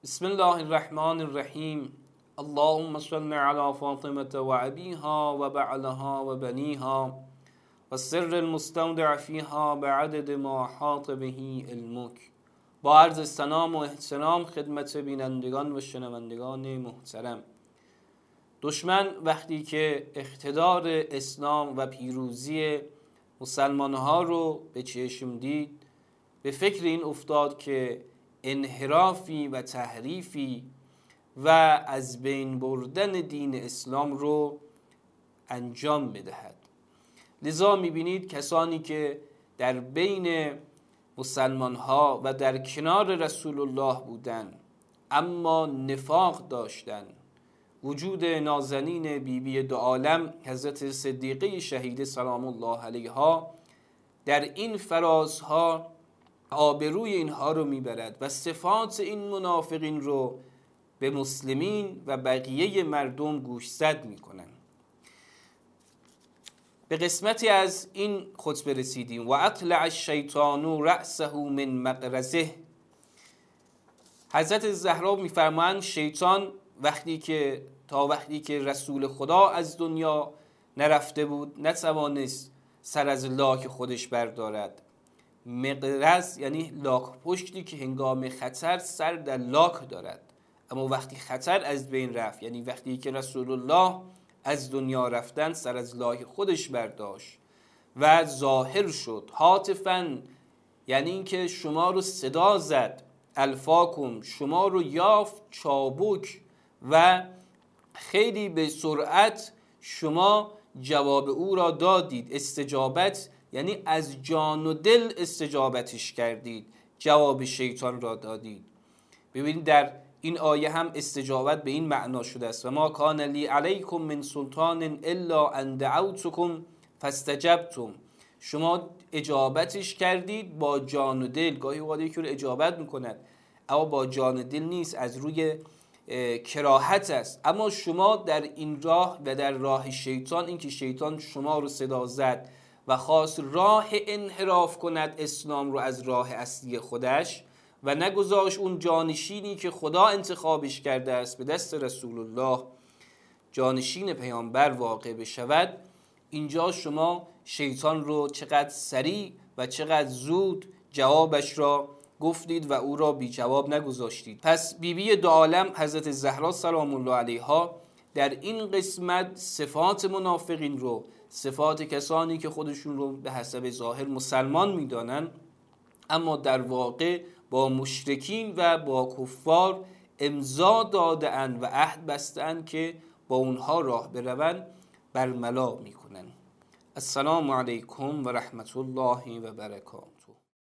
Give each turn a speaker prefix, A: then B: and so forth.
A: بسم الله الرحمن الرحیم. اللهم صل علی فاطمة و ابیها و بعلها و بنیها و سر المستودع فیها بعدد ما احاط به علمک. با عرض سلام و احترام خدمت بینندگان و شنوندگان محترم. دشمن وقتی که اقتدار اسلام و پیروزی مسلمانها رو به چشم دید، به فکر این افتاد که انحرافی و تحریفی و از بین بردن دین اسلام رو انجام بدهد. لذا میبینید کسانی که در بین مسلمان ها و در کنار رسول الله بودند اما نفاق داشتند، وجود نازنین بیبی دو عالم حضرت صدیقه شهیده سلام الله علیها در این فرازها آبروی اینها رو میبرد و صفات این منافقین رو به مسلمین و بقیه مردم گوشزد میکنن. به قسمتی از این خطبه رسیدیم. و اطلع الشیطان رأسه من مقرزه. حضرت زهرا میفرمایند شیطان وقتی که رسول خدا از دنیا نرفته بود نتوانست سر از لاک خودش بردارد. مقرز یعنی لاک پشتی که هنگام خطر سر در لاک دارد، اما وقتی خطر از بین رفت، یعنی وقتی که رسول الله از دنیا رفتن، سر از لاک خودش برداشت و ظاهر شد. هاتفن یعنی اینکه شما رو صدا زد، الفاکم شما رو یافت، چابک و خیلی به سرعت شما جواب او را دادید. استجابت یعنی از جان و دل استجابتش کردید، جواب شیطان را دادید. ببینید در این آیه هم استجابت به این معنا شده است: و ما کان لی علیکم من سلطان الا ان دعوتکم فاستجبتم. شما اجابتش کردید با جان و دل. گاهی اوقات یکی رو اجابت میکند اما با جان و دل نیست، از روی کراهت است. اما شما در این راه و در راه شیطان، این که شیطان شما رو صدا زد و خواست راه انحراف کند اسلام رو از راه اصلی خودش و نگذاشت اون جانشینی که خدا انتخابش کرده است به دست رسول الله جانشین پیامبر واقع بشود، اینجا شما شیطان رو چقدر سریع و چقدر زود جوابش را گفتید و او را بی جواب نگذاشتید. پس بیبی دو عالم حضرت زهرا سلام الله علیها در این قسمت صفات منافقین رو، صفات کسانی که خودشون رو به حسب ظاهر مسلمان میدانن اما در واقع با مشرکین و با کفار امضا داده اند و عهد بسته اند که با اونها راه بروند، برملا میکنن. السلام علیکم و رحمت الله و برکاته.